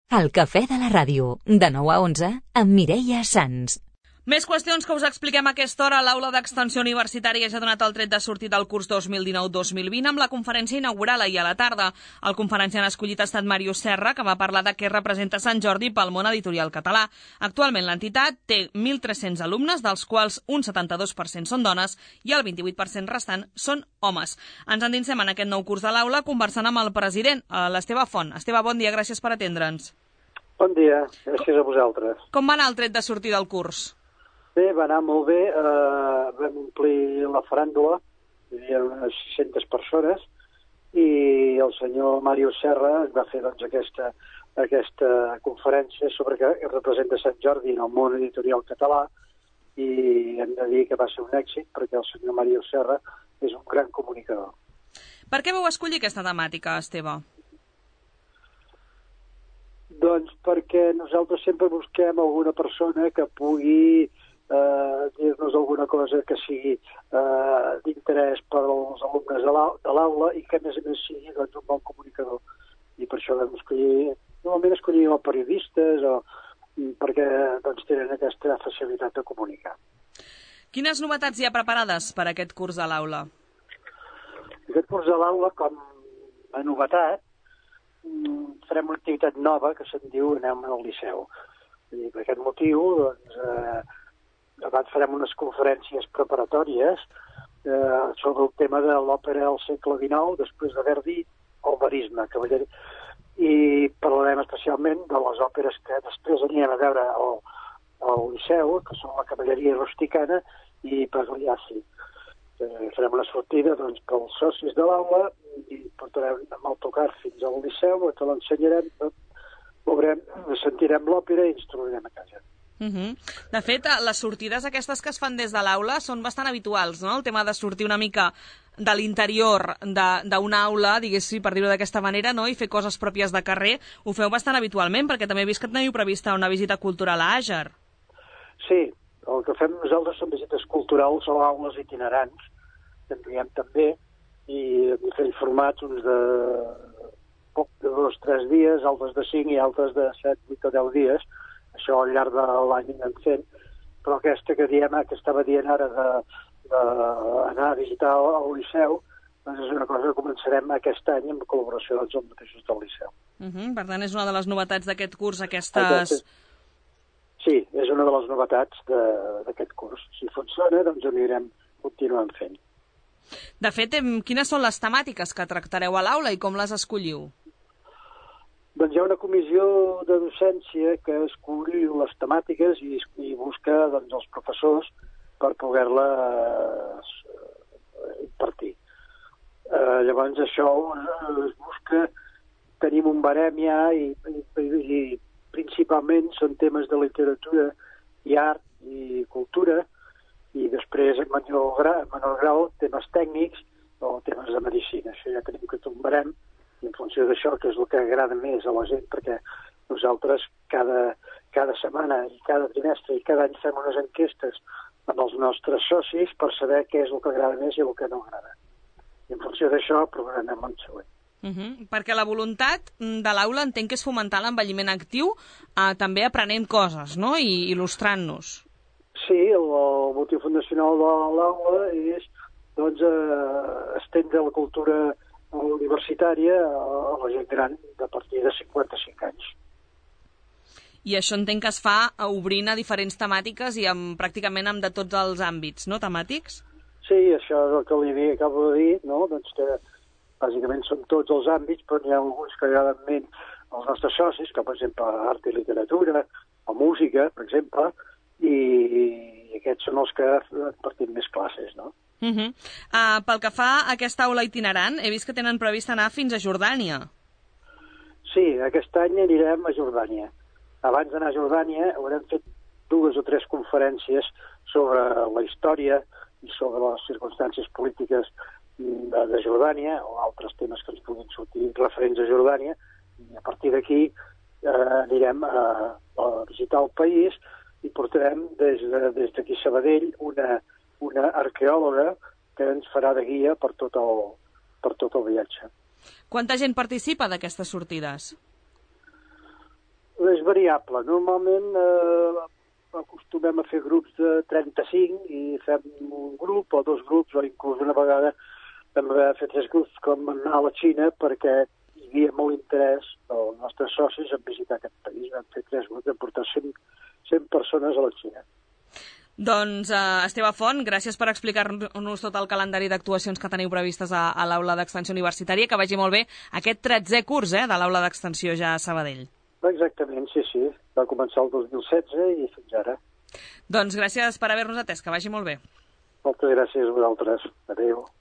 El cafè de la ràdio, de 9 a 11, amb Mireia Sans. Més qüestions que us expliquem a aquesta hora. L'Aula d'Extensió Universitària ja ha donat el tret de sortir del curs 2019-2020 amb la conferència inaugural ahir a la tarda. El conferenciant escollit ha estat Màrius Serra, que va parlar de què representa Sant Jordi pel món editorial català. Actualment l'entitat té 1.300 alumnes, dels quals un 72% són dones i el 28% restant són homes. Ens endinsem en aquest nou curs de l'Aula conversant amb el president, l'Esteve Font. Esteve, bon dia, gràcies per atendre'ns. Bon dia, gràcies a vosaltres. Com va anar el tret de sortir del curs? Bé, va anar molt bé, vam omplir la faràndula, hi havia unes 600 persones, i el senyor Màrius Serra va fer doncs, aquesta conferència sobre què representa Sant Jordi en el món editorial català, i hem de dir que va ser un èxit perquè el senyor Màrius Serra és un gran comunicador. Per què vau escollir aquesta temàtica, Esteve? Doncs perquè nosaltres sempre busquem alguna persona que pugui dir-nos alguna cosa que sigui d'interès per als alumnes de l'aula i que a més sigui doncs, un bon comunicador. I per això vam escollir, normalment escollim periodistes perquè doncs, tenen aquesta facilitat de comunicar. Quines novetats hi ha preparades per aquest curs de l'aula? Aquest curs de l'aula, com a novetat, farem una activitat nova que se'n diu Anem al Liceu. I per aquest motiu, doncs, abans farem unes conferències preparatòries sobre el tema de l'òpera del segle XIX, després de Verdi, el verisme, i parlarem especialment de les òperes que després anirem a veure al Liceu, que són la Cavalleria Rusticana i Pagliacci. Farem una sortida doncs, pels socis de l'aula i portarem amb autocar fins al Liceu, que l'ensenyarem, veurem, sentirem l'òpera i ens tornarem a casa. De fet, les sortides aquestes que es fan des de l'aula són bastant habituals, no? El tema de sortir una mica de l'interior d'una aula, diguéssim, per dir-ho d'aquesta manera, no? I fer coses pròpies de carrer, ho feu bastant habitualment, perquè també he vist que teniu prevista una visita cultural a Àger. Sí, el que fem nosaltres són visites culturals a aules itinerants, que en diem també, i en diferents formats, uns de 2 o 3 dies, altres de 5 i altres de 7, 8 o 10 dies. Això al llarg de l'any anem fent, però aquesta que estava dient ara d'anar a visitar el Liceu, doncs és una cosa que començarem aquest any en col·laboració doncs, amb els mateixos del Liceu. Per tant, és una de les novetats d'aquest curs, aquestes... Sí, és una de les novetats d'aquest curs. Si funciona, doncs ho anirem continuant fent. De fet, quines són les temàtiques que tractareu a l'aula i com les escolliu? Doncs hi ha una comissió de docència que escull les temàtiques i busca doncs, els professors per poder-les impartir. Llavors això es busca, tenim un barem ja i principalment són temes de literatura i art i cultura i després en menor grau temes tècnics o temes de medicina. Això ja tenim que un barem i en funció d'això, que és el que agrada més a la gent, perquè nosaltres cada setmana i cada trimestre i cada any fem unes enquestes amb els nostres socis per saber què és el que agrada més i el que no agrada. I en funció d'això programem l'any següent. Perquè la voluntat de l'aula entenc que és fomentar l'envelliment actiu, també aprenent coses, no? I il·lustrant-nos. Sí, el motiu fundacional de l'aula és doncs, estendre la cultura universitària a la gent gran de partir de 55 anys. I això entenc que es fa obrint a diferents temàtiques i pràcticament amb de tots els àmbits, no, temàtics? Sí, això és el que li acabo de dir, no? Doncs que bàsicament són tots els àmbits, però n'hi ha alguns que agraden més als nostres socis, com per exemple art i literatura, o música, per exemple, i aquests són els que partim més classes, no? Pel que fa a aquesta aula itinerant, he vist que tenen previst anar fins a Jordània. Sí, aquest any anirem a Jordània. Abans d'anar a Jordània haurem fet 2 o 3 conferències sobre la història i sobre les circumstàncies polítiques de Jordània o altres temes que ens puguin sortir referents a Jordània, i a partir d'aquí anirem a visitar el país i portarem des d'aquí a Sabadell una arqueòloga que ens farà de guia per tot el viatge. Quanta gent participa d'aquestes sortides? és variable. Normalment acostumem a fer grups de 35 i fem un grup o dos grups, o inclús una vegada vam haver de fer 3 grups com anar a la Xina perquè hi havia molt interès dels nostres socis en visitar aquest país. Vam fer 3 grups, vam portar 100 persones a la Xina. Doncs, Esteve Font, gràcies per explicar-nos tot el calendari d'actuacions que teniu previstes a l'Aula d'Extensió Universitària. Que vagi molt bé aquest 13è curs de l'Aula d'Extensió ja a Sabadell. Exactament, sí. Va començar el 2016 i fins ara. Doncs gràcies per haver-nos atès, que vagi molt bé. Moltes gràcies a vosaltres. Adéu.